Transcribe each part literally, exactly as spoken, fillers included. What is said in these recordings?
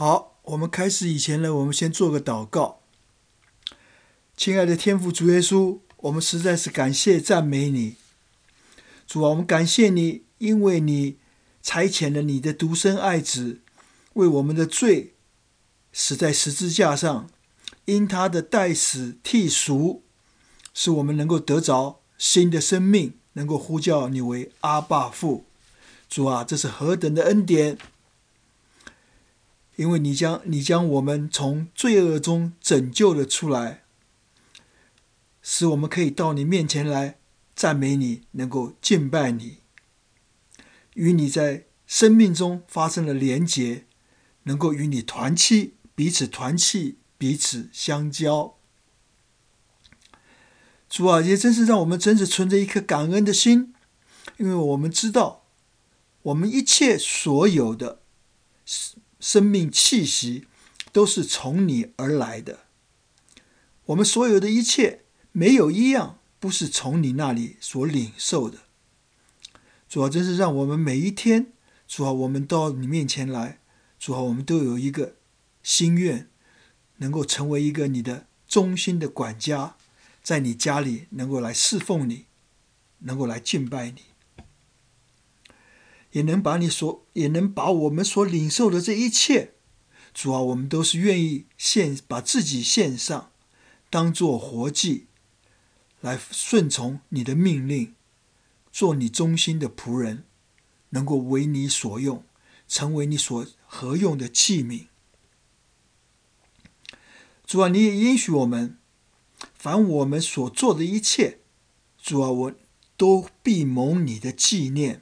好，我们开始以前呢，我们先做个祷告。亲爱的天父主耶稣，我们实在是感谢赞美你。主啊，我们感谢你，因为你差遣了你的独生爱子，为我们的罪死在十字架上，因他的代死替赎，使我们能够得着新的生命，能够呼叫你为阿爸父。主啊，这是何等的恩典！因为你将你将我们从罪恶中拯救了出来，使我们可以到你面前来赞美你，能够敬拜你，与你在生命中发生了连结，能够与你团契，彼此团契，彼此相交。主啊，也真是让我们真是存着一颗感恩的心，因为我们知道我们一切所有的生命气息都是从你而来的，我们所有的一切没有一样不是从你那里所领受的。主啊，真是让我们每一天，主啊，我们到你面前来，主啊，我们都有一个心愿，能够成为一个你的忠心的管家，在你家里能够来侍奉你，能够来敬拜你，也能把你所也能把我们所领受的这一切，主啊，我们都是愿意献把自己献上，当作活祭，来顺从你的命令，做你忠心的仆人，能够为你所用，成为你所合用的器皿。主啊，你也允许我们，凡我们所做的一切，主啊，我都必蒙你的纪念。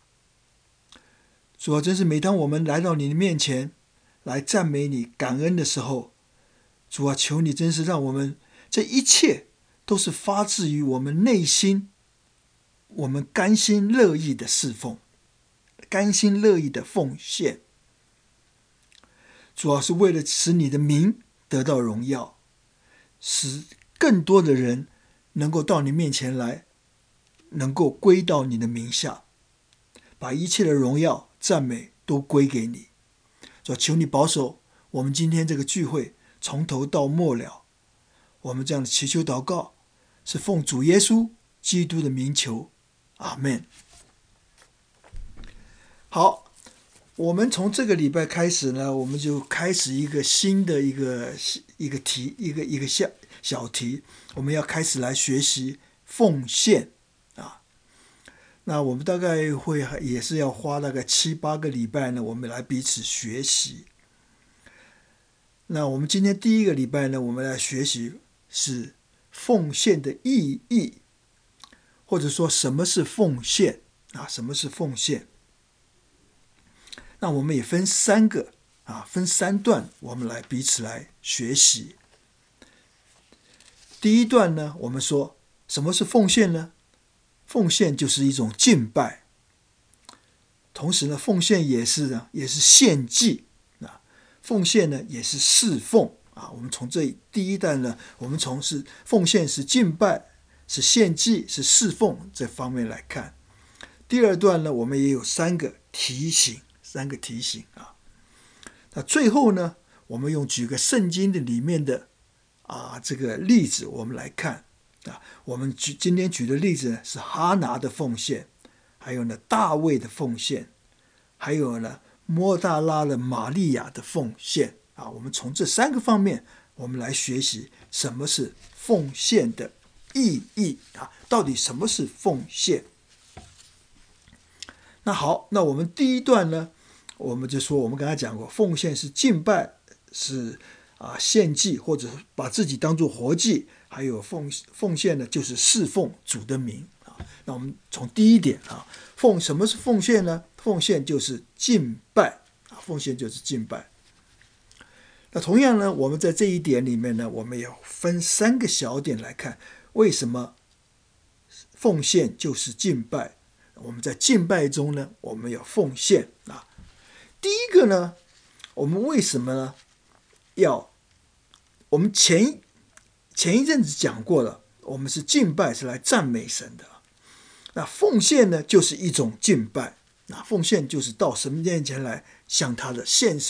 主啊，真是每当我们来到你的面前来赞美你感恩的时候，主啊，求你真是让我们这一切都是发自于我们内心，我们甘心乐意的侍奉，甘心乐意的奉献，主要是为了使你的名得到荣耀，使更多的人能够到你面前来，能够归到你的名下，把一切的荣耀赞美都归给你。主，求你保守我们今天这个聚会从头到末了。我们这样的祈求祷告是奉主耶稣基督的名求，阿们。好，我们从这个礼拜开始呢，我们就开始一个新的一个一个题，一个一个小小题，我们要开始来学习奉献啊。那我们大概会也是要花大概七八个礼拜呢，我们来彼此学习。那我们今天第一个礼拜呢，我们来学习是奉献的意义，或者说什么是奉献啊？什么是奉献？那我们也分三个啊，分三段，我们来彼此来学习。第一段呢，我们说什么是奉献呢？奉献就是一种敬拜，同时呢，奉献也是呢，也是献祭啊。奉献呢，也是侍奉啊。我们从这第一段呢，我们从是奉献是敬拜，是献祭，是侍奉这方面来看。第二段呢，我们也有三个提醒，三个提醒啊。那最后呢，我们用举个圣经的里面的啊这个例子，我们来看。啊，我们举今天举的例子呢是哈拿的奉献，还有呢大卫的奉献，还有呢摩大拉的玛利亚的奉献啊。我们从这三个方面，我们来学习什么是奉献的意义啊？到底什么是奉献？那好，那我们第一段呢，我们就说我们刚才讲过，奉献是敬拜，是啊献祭，或者把自己当作活祭。还有奉奉献呢，就是侍奉主的名啊。那我们从第一点啊，奉什么是奉献呢？奉献就是敬拜啊，奉献就是敬拜。那同样呢，我们在这一点里面呢，我们要分三个小点来看，为什么奉献就是敬拜？我们在敬拜中呢，我们要奉献啊。第一个呢，我们为什么呢？要我们前前一阵子讲过了，我们是敬拜，是来赞美神的。那奉献呢，就是一种敬拜。那奉献就是到神面前来向他的献上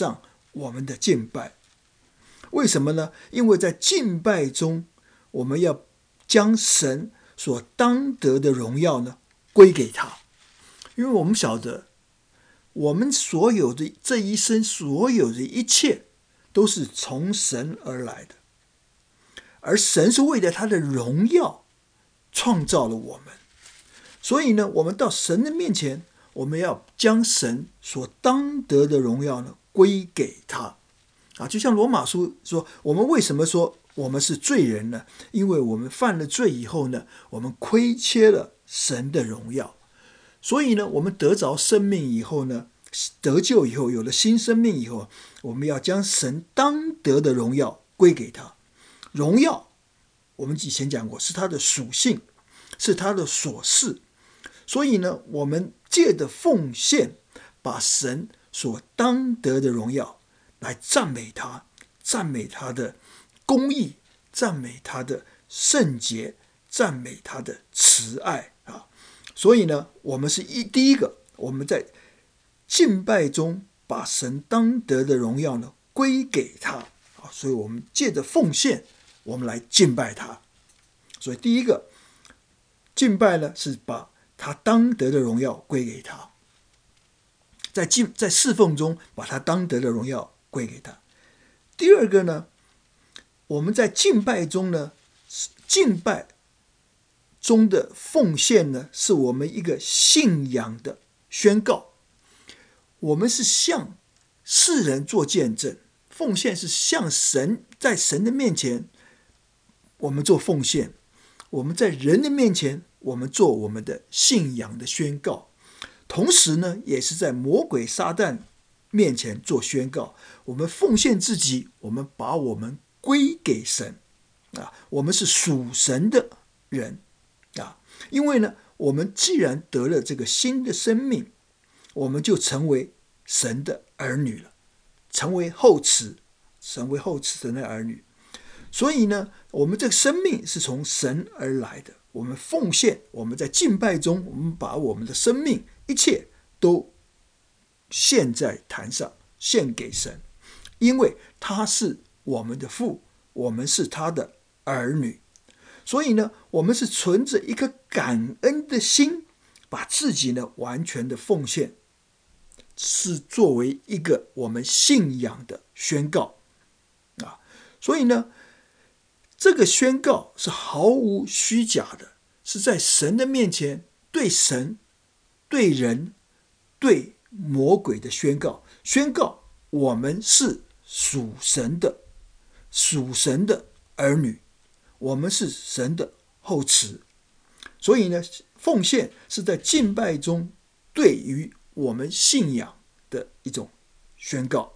我们的敬拜。为什么呢？因为在敬拜中，我们要将神所当得的荣耀呢归给他。因为我们晓得，我们所有的这一生，所有的一切都是从神而来的，而神是为了他的荣耀创造了我们。所以呢，我们到神的面前，我们要将神所当得的荣耀呢归给他啊。就像罗马书说，我们为什么说我们是罪人呢？因为我们犯了罪以后呢，我们亏缺了神的荣耀。所以呢，我们得着生命以后呢，得救以后，有了新生命以后，我们要将神当得的荣耀归给他。荣耀我们以前讲过，是他的属性，是他的所事。所以呢，我们借着奉献，把神所当得的荣耀来赞美他，赞美他的公义，赞美他的圣洁，赞美他的慈爱啊。所以呢，我们是一第一个，我们在敬拜中把神当得的荣耀呢归给他啊。所以我们借着奉献，我们来敬拜他。所以第一个敬拜呢，是把他当得的荣耀归给他，在敬在侍奉中把他当得的荣耀归给他。第二个呢，我们在敬拜中呢，敬拜中的奉献呢，是我们一个信仰的宣告。我们是向世人做见证，奉献是向神，在神的面前我们做奉献，我们在人的面前我们做我们的信仰的宣告，同时呢，也是在魔鬼撒旦面前做宣告。我们奉献自己，我们把我们归给神啊，我们是属神的人啊。因为呢，我们既然得了这个新的生命，我们就成为神的儿女了，成为后嗣，成为后嗣神的儿女。所以呢，我们这个生命是从神而来的。我们奉献，我们在敬拜中，我们把我们的生命一切都献在坛上，献给神，因为他是我们的父，我们是他的儿女。所以呢，我们是存着一颗感恩的心，把自己呢完全的奉献，是作为一个我们信仰的宣告啊。所以呢，这个宣告是毫无虚假的，是在神的面前对神、对人、对魔鬼的宣告。宣告我们是属神的，属神的儿女，我们是神的后嗣。所以呢，奉献是在敬拜中对于我们信仰的一种宣告。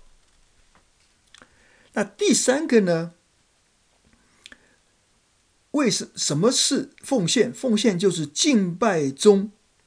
那第三个呢，为什什么是奉献？奉献就是敬拜中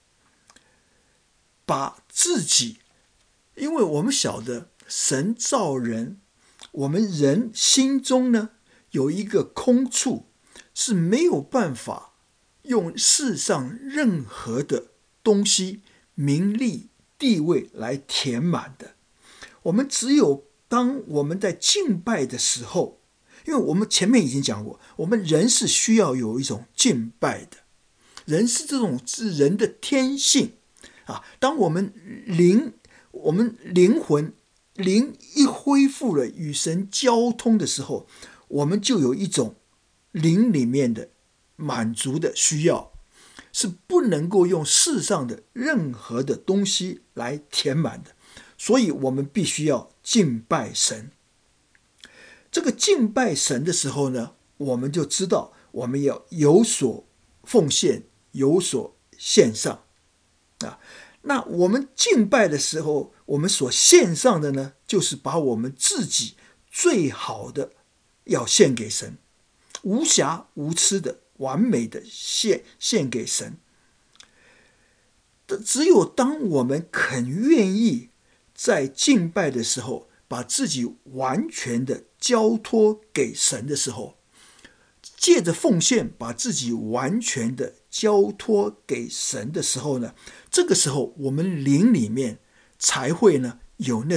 把自己，因为我们晓得神造人，我们人心中呢有一个空处，是没有办法用世上任何的东西、名利、地位来填满的。我们只有当我们在敬拜的时候，因为我们前面已经讲过，我们人是需要有一种敬拜的，人是这种是人的天性啊。当我们灵，我们灵魂灵一恢复了与神交通的时候，我们就有一种灵里面的满足的需要，是不能够用世上的任何的东西来填满的。所以我们必须要敬拜神。这个敬拜神的时候呢，我们就知道我们要有所奉献，有所献上啊。那我们敬拜的时候，我们所献上的呢，就是把我们自己最好的要献给神，无瑕无疵的完美的献献给神。只有当我们肯愿意在敬拜的时候把自己完全的交托给神的时候，借着奉献把自己完全的交托给神的时候呢，这个时候我们灵里面才会呢有那种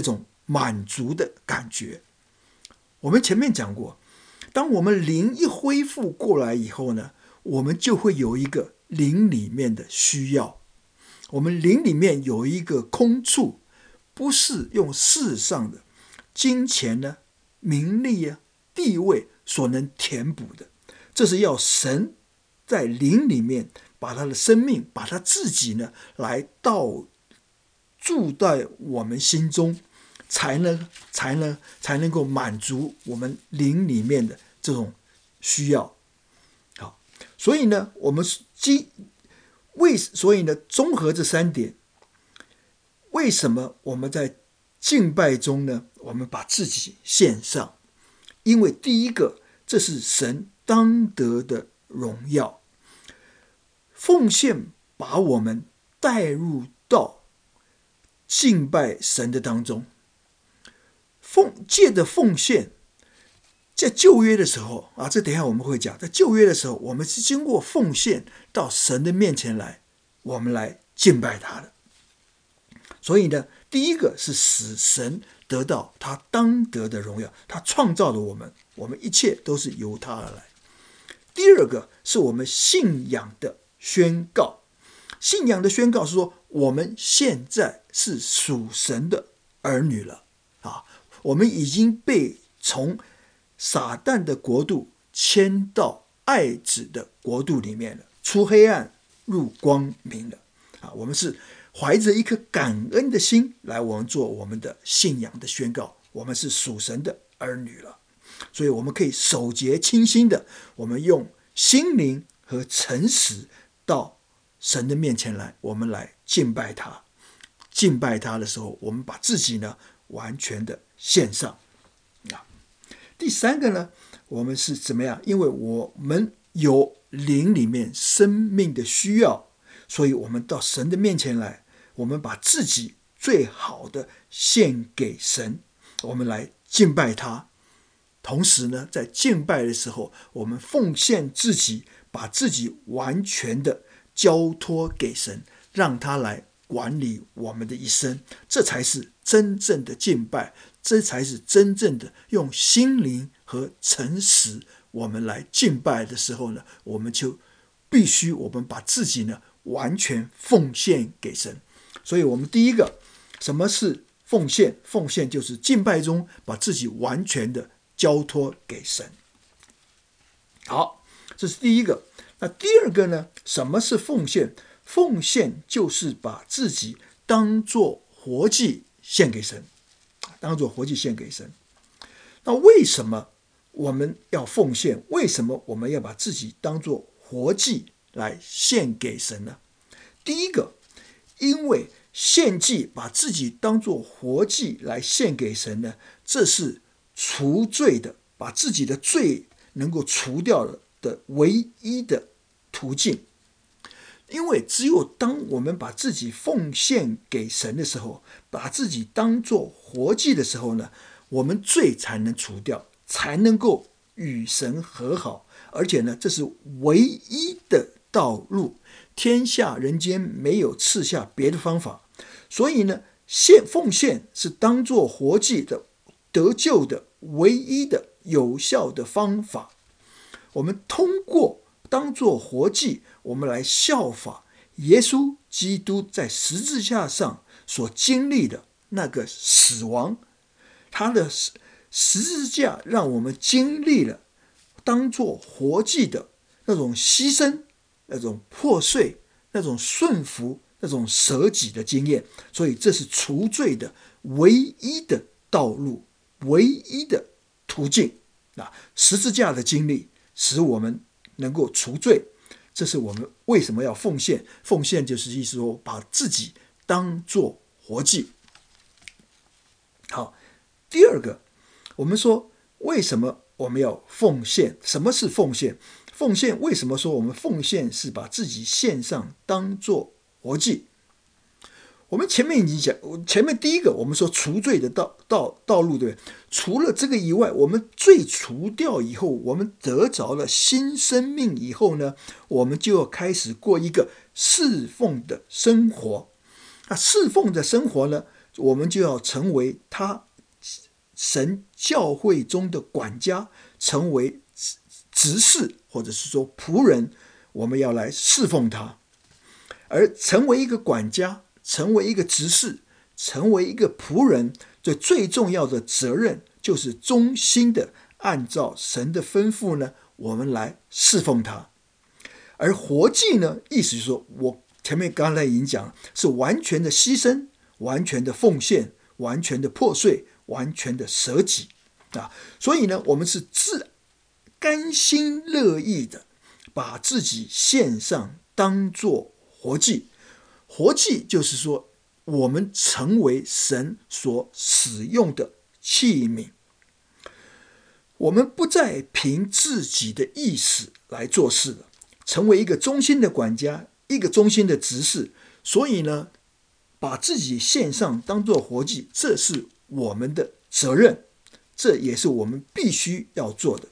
满足的感觉。我们前面讲过，当我们灵一恢复过来以后呢，我们就会有一个灵里面的需要，我们灵里面有一个空处，不是用世上的金钱呢、名利啊、地位所能填补的，这是要神在灵里面把他的生命，把他自己呢来到住在我们心中，才能才能才能够满足我们灵里面的这种需要。好，所以呢，我们基为所以呢，综合这三点，为什么我们在敬拜中呢，我们把自己献上？因为第一个，这是神当得的荣耀，奉献把我们带入到敬拜神的当中。奉借着奉献，在旧约的时候啊，这等一下我们会讲，在旧约的时候，我们是经过奉献到神的面前来，我们来敬拜他的。所以呢，第一个是使神得到他当得的荣耀，他创造了我们，我们一切都是由他而来。第二个是我们信仰的宣告，信仰的宣告是说，我们现在是属神的儿女了啊，我们已经被从撒旦的国度迁到爱子的国度里面了，出黑暗入光明了啊！我们是怀着一颗感恩的心来，我们做我们的信仰的宣告，我们是属神的儿女了，所以我们可以守节清心的，我们用心灵和诚实到神的面前来，我们来敬拜他。敬拜他的时候，我们把自己呢完全的献上。第三个呢，我们是怎么样？因为我们有灵里面生命的需要，所以我们到神的面前来，我们把自己最好的献给神，我们来敬拜他。同时呢，在敬拜的时候，我们奉献自己，把自己完全的交托给神，让他来管理我们的一生，这才是真正的敬拜，这才是真正的用心灵和诚实我们来敬拜的时候呢，我们就必须我们把自己呢完全奉献给神。所以我们第一个，什么是奉献？奉献就是敬拜中把自己完全的交托给神。好，这是第一个。那第二个呢？什么是奉献？奉献就是把自己当作活祭献给神，当作活祭献给神。那为什么我们要奉献？为什么我们要把自己当作活祭来献给神呢？第一个，因为献祭把自己当作活祭来献给神呢，这是除罪的，把自己的罪能够除掉的唯一的途径。因为只有当我们把自己奉献给神的时候，把自己当作活祭的时候呢，我们罪才能除掉，才能够与神和好。而且呢，这是唯一的道路，天下人间没有赐下别的方法。所以呢，献奉献是当作活祭的得救的唯一的有效的方法。我们通过当作活祭，我们来效法耶稣基督在十字架上所经历的那个死亡，他的十字架让我们经历了当作活祭的那种牺牲，那种破碎，那种顺服，那种舍己的经验。所以这是除罪的唯一的道路，唯一的途径。那十字架的经历使我们能够除罪，这是我们为什么要奉献。奉献就是意思说把自己当作活祭。好，第二个，我们说为什么我们要奉献？什么是奉献？奉献为什么说我们奉献是把自己献上当作活祭？我们前面已经讲，前面第一个我们说除罪的道道道路，对不对？除了这个以外，我们罪除掉以后，我们得着了新生命以后呢，我们就要开始过一个侍奉的生活。那侍奉的生活呢，我们就要成为他神教会中的管家，成为执事或者是说仆人，我们要来侍奉他。而成为一个管家，成为一个执事，成为一个仆人，最最重要的责任就是忠心的按照神的吩咐呢，我们来侍奉他。而活祭呢，意思就是说，我前面刚才已经讲了，是完全的牺牲，完全的奉献，完全的破碎，完全的舍己啊。所以呢，我们是自甘心乐意的把自己献上，当作活祭。活祭就是说，我们成为神所使用的器皿，我们不再凭自己的意识来做事了，成为一个忠心的管家，一个忠心的执事。所以呢，把自己献上当作活祭，这是我们的责任，这也是我们必须要做的。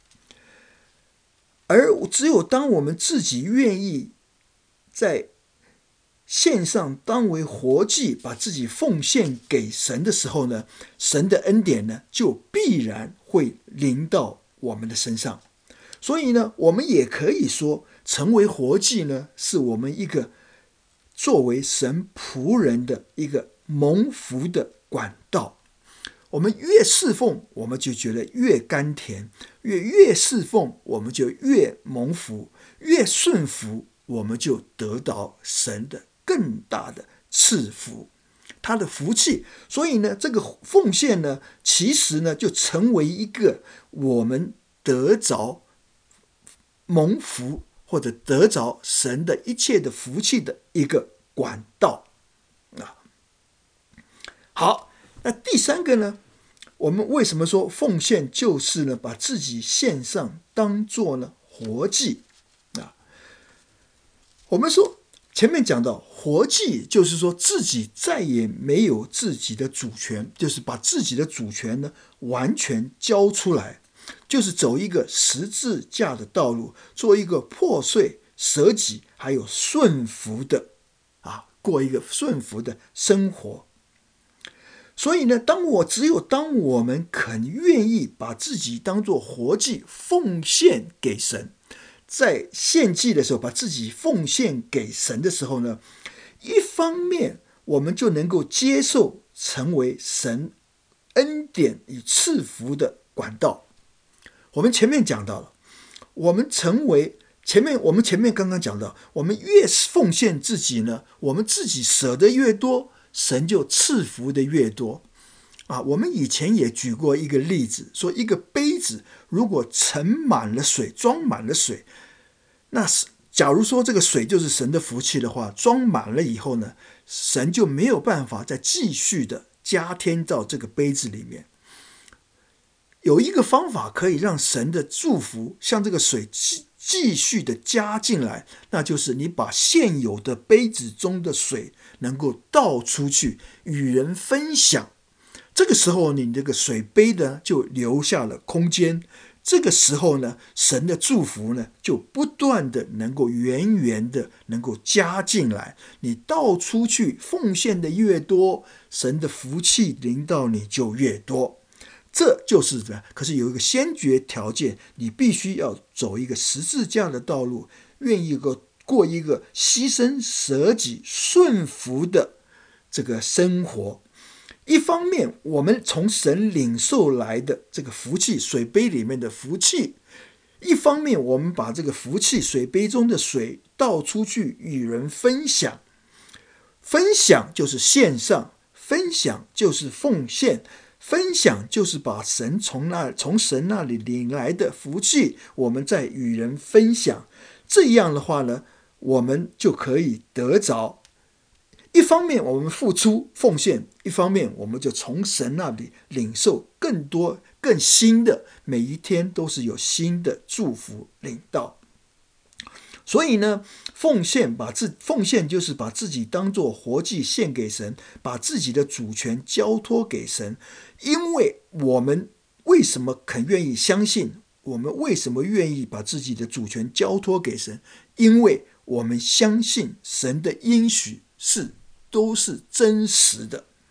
而只有当我们自己愿意在献上当为活祭，把自己奉献给神的时候呢，神的恩典呢就必然会临到我们的身上。所以呢，我们也可以说，成为活祭呢，是我们一个作为神仆人的一个蒙福的管道。我们越侍奉，我们就觉得越甘甜，越越侍奉，我们就越蒙福，越顺服，我们就得到神的更大的赐福，他的福气。所以呢，这个奉献呢，其实呢，就成为一个我们得着蒙福或者得着神的一切的福气的一个管道啊。好。那第三个呢，我们为什么说奉献就是呢，把自己献上当作呢活祭啊？我们说前面讲到活祭，就是说自己再也没有自己的主权，就是把自己的主权呢完全交出来，就是走一个十字架的道路，做一个破碎、舍己还有顺服的啊，过一个顺服的生活。所以呢，当我只有当我们肯愿意把自己当作活祭奉献给神，在献祭的时候把自己奉献给神的时候呢，一方面我们就能够接受成为神恩典与赐福的管道。我们前面讲到了，我们成为前面我们前面刚刚讲到，我们越奉献自己呢，我们自己舍得越多，神就赐福的越多啊。我们以前也举过一个例子，说一个杯子如果盛满了水，装满了水，那假如说这个水就是神的福气的话，装满了以后呢，神就没有办法再继续的加添到这个杯子里面。有一个方法可以让神的祝福像这个水继续的加进来，那就是你把现有的杯子中的水能够倒出去与人分享，这个时候你这个水杯呢就留下了空间，这个时候呢，神的祝福呢就不断的能够源源的能够加进来，你倒出去奉献的越多，神的福气临到你就越多。这就是的，可是有一个先决条件，你必须要走一个十字架的道路，愿意过一个牺牲舍己顺服的这个生活。一方面我们从神领受来的这个福气，水杯里面的福气，一方面我们把这个福气水杯中的水倒出去与人分享。分享就是献上，分享就是奉献，分享就是把神从那从神那里领来的福气，我们再与人分享。这样的话呢，我们就可以得着，一方面我们付出奉献，一方面我们就从神那里领受更多更新的，每一天都是有新的祝福领到。所以呢，奉献把自奉献就是把自己当作活祭献给神，把自己的主权交托给神。因为我们为什么肯愿意相信，我们为什么愿意把自己的主权交托给神？因为我们相信神的应许是都是真实的。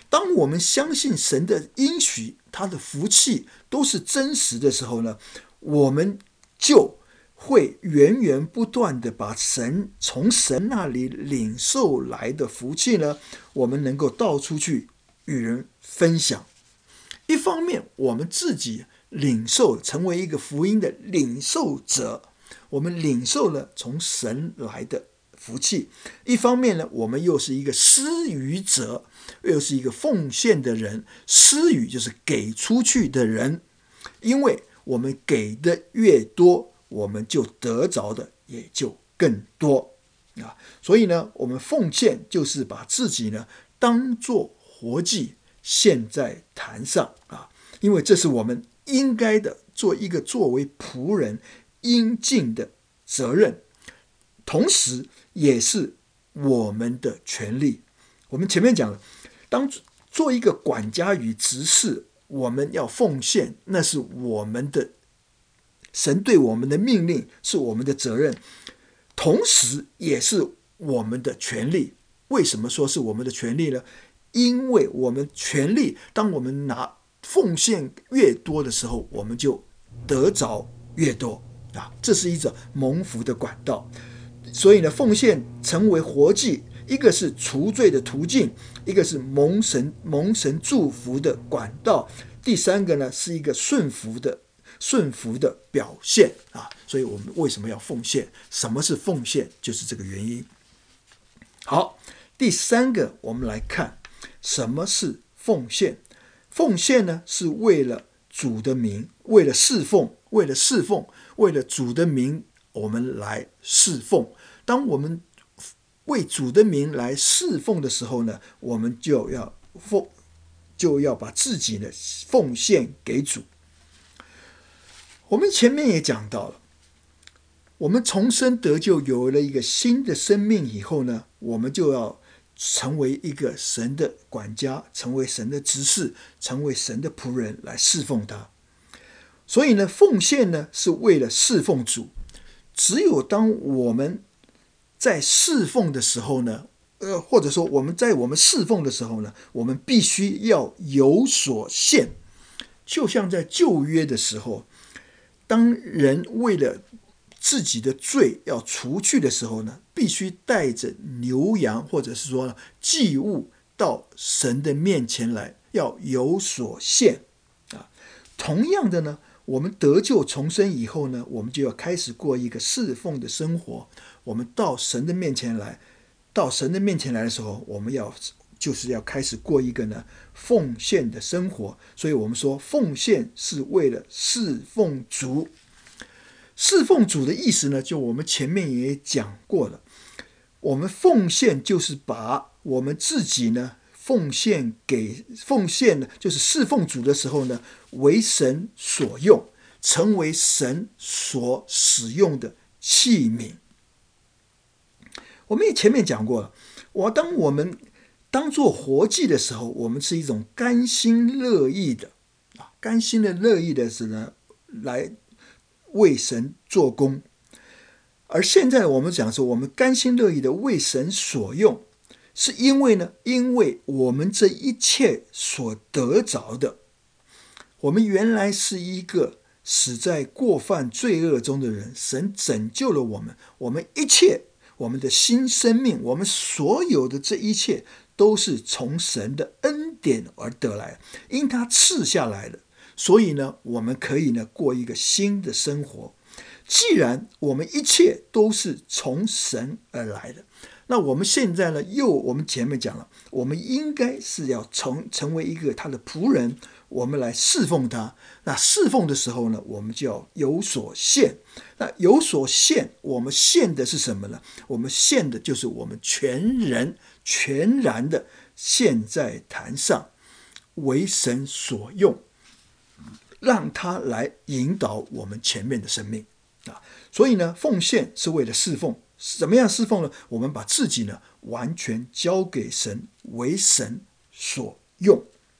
当我们相信神的应许，他的福气都是真实的时候呢，我们就会源源不断的把神从神那里领受来的福气呢，我们能够倒出去与人分享。一方面我们自己领受，成为一个福音的领受者，我们领受了从神来的福气；一方面呢，我们又是一个施予者，又是一个奉献的人。施予就是给出去的人，因为我们给的越多，我们就得着的也就更多啊。所以呢，我们奉献就是把自己呢当作活祭献在坛上啊，因为这是我们应该的，做一个作为仆人应尽的责任，同时也是我们的权利。我们前面讲了，当做一个管家与执事，我们要奉献，那是我们的神对我们的命令，是我们的责任，同时也是我们的权利。为什么说是我们的权利呢？因为我们权利，当我们拿奉献越多的时候，我们就得着越多啊，这是一种蒙福的管道。所以呢，奉献成为活祭，一个是除罪的途径，一个是蒙神蒙神祝福的管道，第三个呢是一个顺服的顺服的表现啊。所以我们为什么要奉献？什么是奉献？就是这个原因。好，第三个我们来看什么是奉献。奉献呢，是为了主的名，为了侍奉，为了侍奉，为了主的名，我们来侍奉。当我们为主的名来侍奉的时候呢，我们就要奉，就要把自己呢奉献给主。我们前面也讲到了，我们重生得救，有了一个新的生命以后呢，我们就要成为一个神的管家，成为神的执事，成为神的仆人来侍奉他。所以呢，奉献呢是为了侍奉主。只有当我们在侍奉的时候呢，呃，或者说我们在我们侍奉的时候呢，我们必须要有所献。就像在旧约的时候，当人为了自己的罪要除去的时候呢，必须带着牛羊或者是说祭物到神的面前来，要有所献啊。同样的呢，我们得救重生以后呢，我们就要开始过一个侍奉的生活。我们到神的面前来，到神的面前来的时候，我们要就是要开始过一个呢奉献的生活。所以我们说奉献是为了侍奉主。侍奉主的意思呢，就我们前面也讲过了，我们奉献就是把我们自己呢奉献给奉献呢，就是侍奉主的时候呢，为神所用，成为神所使用的器皿。我们也前面讲过了，我当我们当做活祭的时候，我们是一种甘心乐意的啊，甘心的乐意的是呢，来为神做工。而现在我们讲说，我们甘心乐意的为神所用，是因为呢，因为我们这一切所得着的，我们原来是一个死在过犯罪恶中的人，神拯救了我们，我们一切，我们的新生命，我们所有的这一切都是从神的恩典而得来，因他赐下来的，所以呢，我们可以呢过一个新的生活。既然我们一切都是从神而来的，那我们现在呢，又我们前面讲了，我们应该是要成成为一个他的仆人，我们来侍奉他。那侍奉的时候呢，我们就要有所献。那有所献，我们献的是什么呢？我们献的就是我们全人全然的献在坛上，为神所用，让他来引导我们前面的生命啊。所以呢，奉献是为了侍奉。怎么样侍奉呢？我们把自己呢完全交给神，为神所用。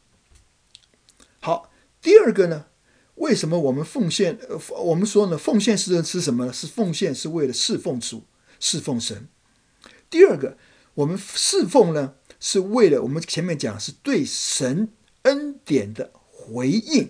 好，第二个呢，为什么我们奉献？呃、我们说呢，奉献是是什么呢？是奉献是为了侍奉主，侍奉神。第二个，我们侍奉呢， 是为了我们前面讲是对神恩典的回应。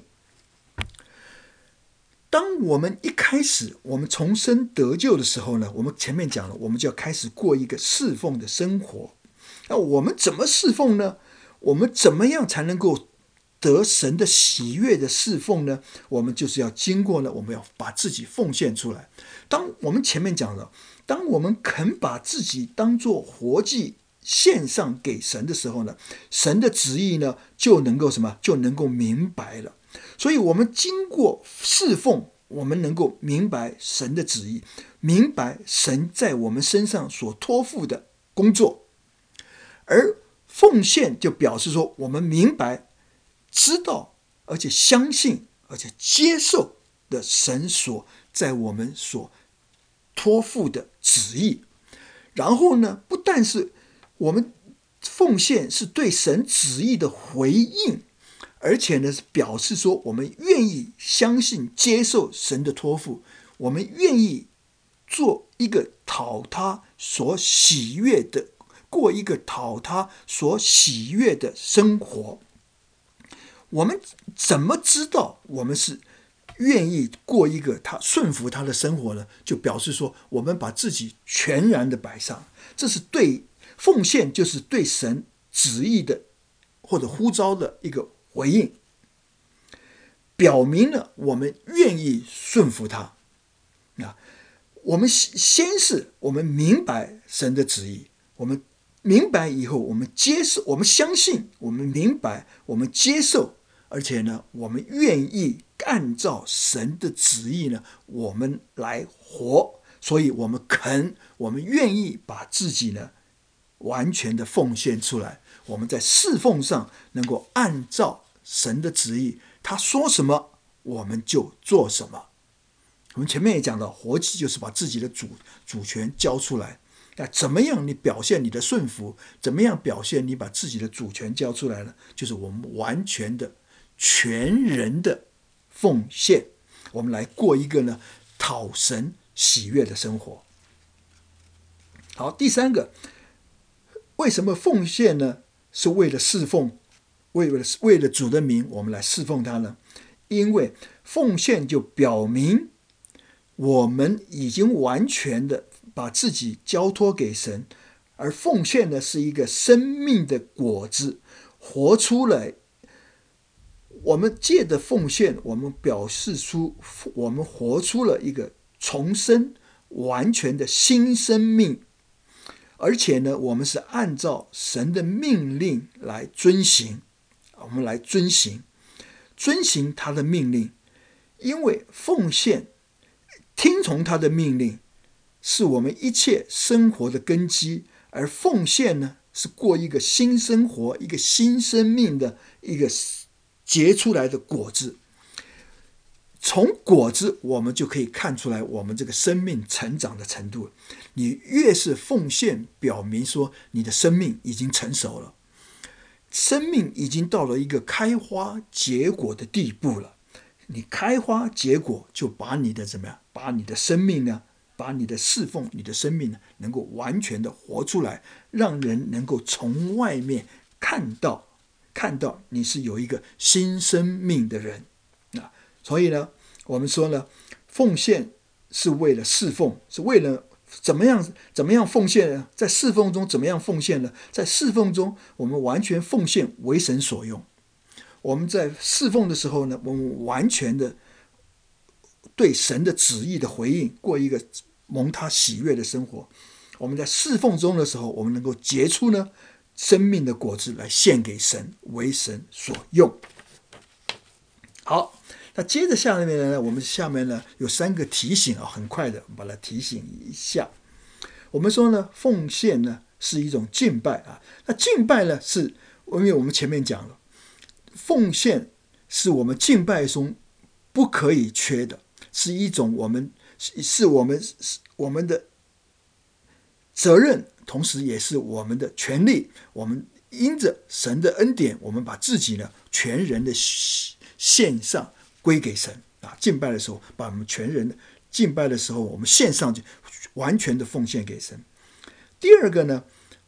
当我们一开始我们重生得救的时候呢，我们前面讲了，我们就要开始过一个侍奉的生活。那我们怎么侍奉呢？我们怎么样才能够得神的喜悦的侍奉呢？我们就是要经过呢，我们要把自己奉献出来。当我们前面讲了，当我们肯把自己当作活祭献上给神的时候呢，神的旨意呢就能够什么？就能够明白了。所以我们经过侍奉，我们能够明白神的旨意，明白神在我们身上所托付的工作。而奉献就表示说，我们明白、知道，而且相信，而且接受的神所在我们所托付的旨意。然后呢，不但是我们奉献是对神旨意的回应，而且呢，表示说我们愿意相信、接受神的托付，我们愿意做一个讨他所喜悦的，过一个讨他所喜悦的生活。我们怎么知道我们是愿意过一个他顺服他的生活呢？就表示说，我们把自己全然的摆上，这是对奉献，就是对神旨意的或者呼召的一个回应，表明了我们愿意顺服他。啊，我们先是我们明白神的旨意，我们明白以后，我们接受，我们相信，我们明白，我们接受，而且呢，我们愿意按照神的旨意呢，我们来活。所以我们肯，我们愿意把自己呢完全的奉献出来。我们在侍奉上能够按照神的旨意，他说什么我们就做什么。我们前面也讲到，活祭就是把自己的 主, 主权交出来。那怎么样你表现你的顺服，怎么样表现你把自己的主权交出来呢？就是我们完全的全人的奉献，我们来过一个呢讨神喜悦的生活。好，第三个，为什么奉献呢？是为了侍奉，为了为了主的名，我们来侍奉他呢？因为奉献就表明我们已经完全的把自己交托给神，而奉献呢是一个生命的果子，活出来。我们借着奉献，我们表示出我们活出了一个重生完全的新生命，而且呢，我们是按照神的命令来遵行，我们来遵行遵行他的命令。因为奉献听从他的命令是我们一切生活的根基，而奉献呢是过一个新生活，一个新生命的一个结出来的果子。从果子我们就可以看出来我们这个生命成长的程度。你越是奉献，表明说你的生命已经成熟了，生命已经到了一个开花结果的地步了。你开花结果，就把你的怎么样？把你的生命呢，把你的侍奉，你的生命呢，能够完全的活出来，让人能够从外面看到，看到你是有一个新生命的人啊。所以呢，我们说呢，奉献是为了侍奉，是为了怎么样？怎么样奉献呢？在侍奉中怎么样奉献呢？在侍奉中，我们完全奉献为神所用。我们在侍奉的时候呢，我们完全的对神的旨意的回应，过一个蒙他喜悦的生活。我们在侍奉中的时候，我们能够结出呢生命的果子来献给神，为神所用。好，那接着下面呢，我们下面呢有三个提醒啊，很快的把它提醒一下。我们说呢，奉献呢是一种敬拜啊，那敬拜呢是，因为我们前面讲了，奉献是我们敬拜中不可以缺的，是一种我们是我们我们的责任，同时也是我们的权利。我们因着神的恩典，我们把自己呢全人的献上归给神啊。敬拜的时候，把我们全人的敬拜的时候，我们献上去，完全的奉献给神。第二个呢，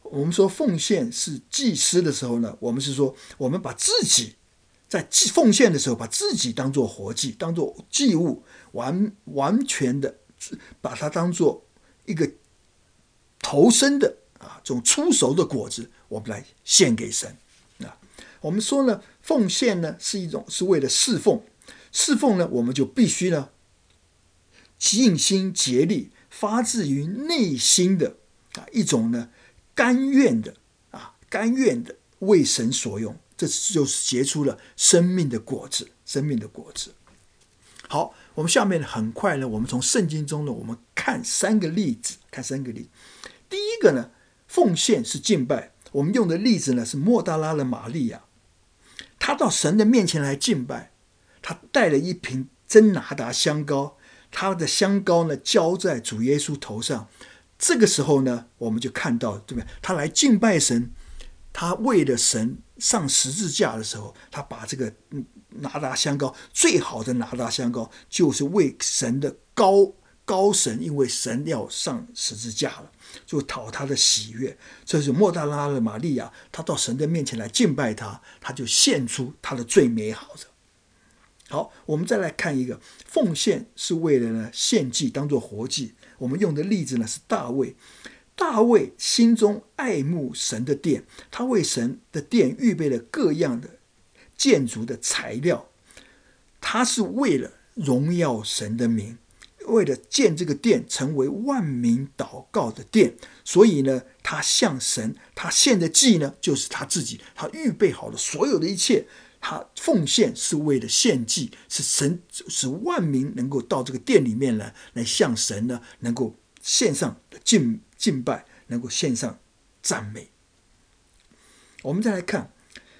我们说奉献是祭司的时候呢，我们是说我们把自己在奉献的时候，把自己当作活祭，当作祭物，完完全的把它当作一个投生的啊，这种出熟的果子，我们来献给神啊。我们说呢，奉献呢是一种是为了侍奉，侍奉呢我们就必须呢尽心竭力，发自于内心的啊一种呢甘愿的啊甘愿的为神所用。这就是结出了生命的果子，生命的果子。好，我们下面很快呢，我们从圣经中呢，我们看三个例子，看三个例子。第一个呢，奉献是敬拜，我们用的例子呢是抹大拉的玛利亚，她到神的面前来敬拜，她带了一瓶真拿达香膏，她的香膏呢浇在主耶稣头上。这个时候呢，我们就看到，对不对？她来敬拜神。他为了神上十字架的时候，他把这个拿达香膏，最好的拿达香膏，就是为神的高高神，因为神要上十字架了，就讨他的喜悦。这是抹大拉的玛利亚，他到神的面前来敬拜他，他就献出他的最美好的。好，我们再来看一个，奉献是为了呢献祭，当作活祭。我们用的例子呢是大卫。大卫心中爱慕神的殿，他为神的殿预备了各样的建筑的材料，他是为了荣耀神的名，为了建这个殿成为万民祷告的殿，所以呢，他向神，他献的祭呢，就是他自己，他预备好了所有的一切，他奉献是为了献祭，是神使万民能够到这个殿里面来，来向神呢，能够献上敬敬拜，能够献上赞美。我们再来看，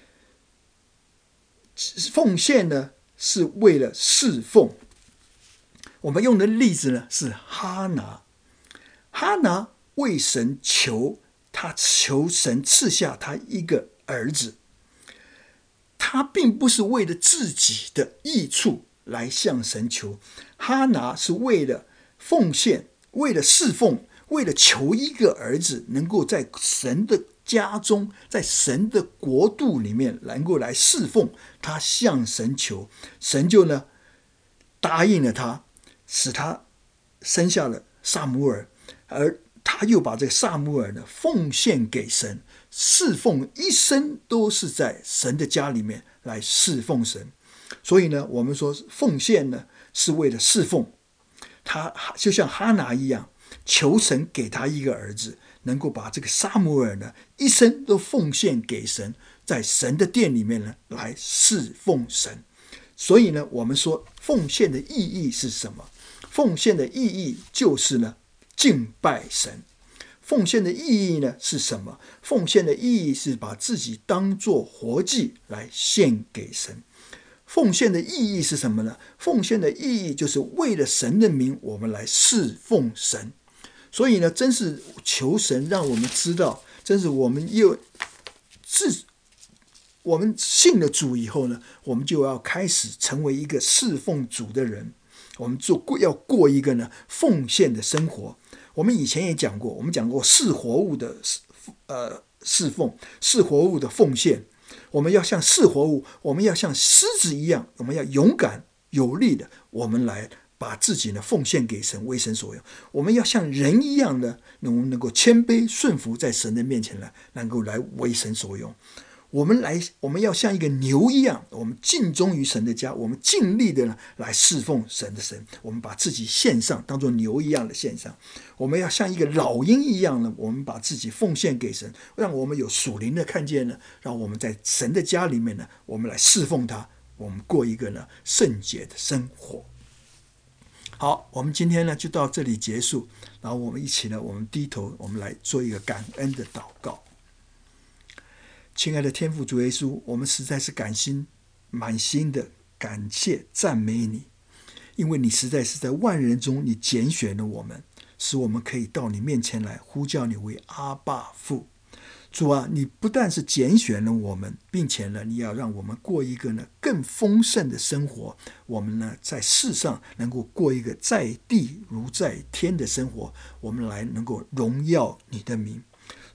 奉献呢是为了侍奉。我们用的例子呢是哈拿，哈拿为神求，他求神赐下他一个儿子，他并不是为了自己的益处来向神求，哈拿是为了奉献，为了侍奉，为了求一个儿子能够在神的家中，在神的国度里面能够来侍奉，他向神求，神就呢答应了他，使他生下了撒母耳，而他又把这个撒母耳呢奉献给神，侍奉一生都是在神的家里面来侍奉神。所以呢，我们说奉献呢是为了侍奉，他就像哈拿一样，求神给他一个儿子，能够把这个撒母耳呢一生都奉献给神，在神的殿里面呢来侍奉神。所以呢，我们说奉献的意义是什么？奉献的意义就是呢敬拜神。奉献的意义呢是什么？奉献的意义是把自己当作活祭来献给神。奉献的意义是什么呢？奉献的意义就是为了神的名，我们来侍奉神。所以呢，真是求神让我们知道，真是我们又自我们信了主以后呢，我们就要开始成为一个侍奉主的人。我们做要过一个呢奉献的生活。我们以前也讲过，我们讲过视活物的呃侍奉，视活物的奉献。我们要像视活物，我们要像狮子一样，我们要勇敢有力的，我们来把自己呢奉献给神，为神所用。我们要像人一样的，能能够谦卑顺服在神的面前来，能够来为神所用。我们来，我们要像一个牛一样，我们尽忠于神的家，我们尽力的呢来侍奉神的神，我们把自己献上，当作牛一样的献上。我们要像一个老鹰一样呢，我们把自己奉献给神，让我们有属灵的看见呢，让我们在神的家里面呢，我们来侍奉他，我们过一个呢圣洁的生活。好，我们今天呢就到这里结束，然后我们一起呢，我们低头，我们来做一个感恩的祷告。亲爱的天父主耶稣，我们实在是感心满心的感谢赞美你，因为你实在是在万人中你拣选了我们，使我们可以到你面前来呼叫你为阿爸父。主啊，你不但是拣选了我们，并且呢，你要让我们过一个呢更丰盛的生活。我们呢在世上能够过一个在地如在天的生活，我们来能够荣耀你的名。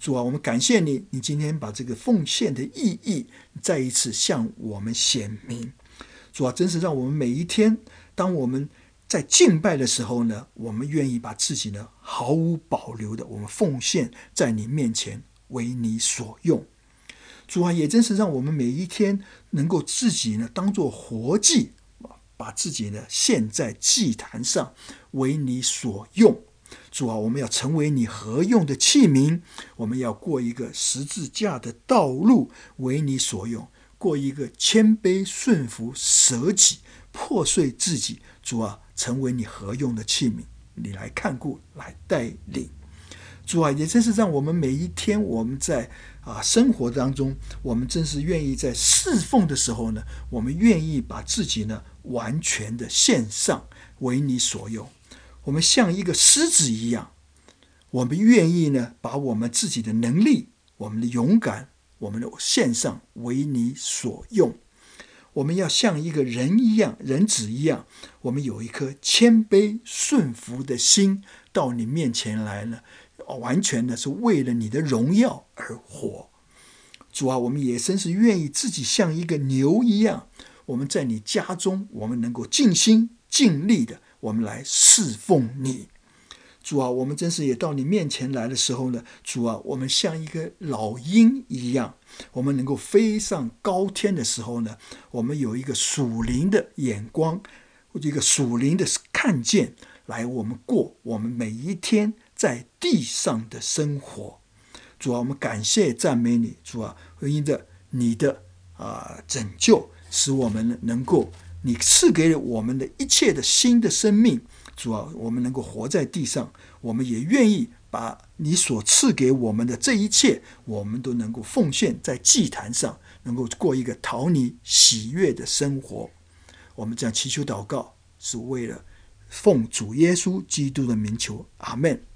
主啊，我们感谢你，你今天把这个奉献的意义再一次向我们显明。主啊，真是让我们每一天，当我们在敬拜的时候呢，我们愿意把自己呢毫无保留的我们奉献在你面前，为你所用。主啊，也真是让我们每一天能够自己呢当作活祭，把自己呢献在祭坛上，为你所用。主啊，我们要成为你合用的器皿，我们要过一个十字架的道路，为你所用，过一个谦卑顺服、舍己、破碎自己，主啊，成为你合用的器皿，你来看顾，来带领。主啊，也真是让我们每一天，我们在啊生活当中，我们真是愿意在侍奉的时候呢，我们愿意把自己呢完全的献上，为你所用。我们像一个狮子一样，我们愿意呢把我们自己的能力、我们的勇敢、我们的献上，为你所用。我们要像一个人一样，人子一样，我们有一颗谦卑顺服的心，到你面前来呢，完全的是为了你的荣耀而活。主啊，我们也真是愿意自己像一个牛一样，我们在你家中，我们能够尽心尽力的，我们来侍奉你。主啊，我们真是也到你面前来的时候呢，主啊，我们像一个老鹰一样，我们能够飞上高天的时候呢，我们有一个属灵的眼光，一个属灵的看见，来我们过我们每一天在地上的生活。主啊，我们感谢赞美你。主啊，因着你的、呃、拯救，使我们能够你赐给我们的一切的新的生命。主啊，我们能够活在地上，我们也愿意把你所赐给我们的这一切，我们都能够奉献在祭坛上，能够过一个讨你喜悦的生活。我们这样祈求祷告，是为了奉主耶稣基督的名求，阿们。